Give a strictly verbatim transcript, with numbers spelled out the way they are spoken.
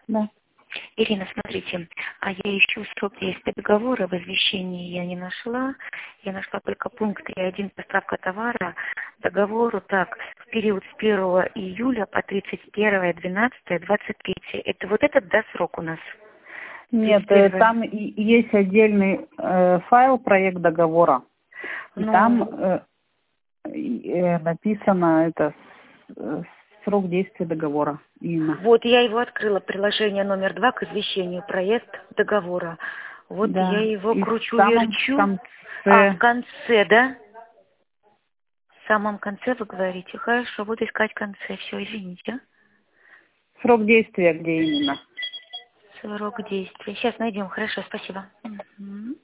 Да. Ирина, смотрите, а я ищу срок действия договора, в извещении я не нашла. Я нашла только пункт три один, поставка товара. Договору так, в период с первого июля по тридцать первое двенадцатое двадцать третье. Это вот этот, да, срок у нас? Нет, э, там и- есть отдельный э, файл, проект договора. И Ну, там э, э, написано это с- э, срок действия договора. Именно. вот я его открыла, приложение номер два к извещению, проект договора. Вот я Да. его И в самом кручу-верчу. А, в конце конце, да? В самом конце вы говорите. Хорошо, буду искать в конце. Все, извините. срок действия, где именно. Срок действия. Сейчас найдем. Хорошо, спасибо. Мгм.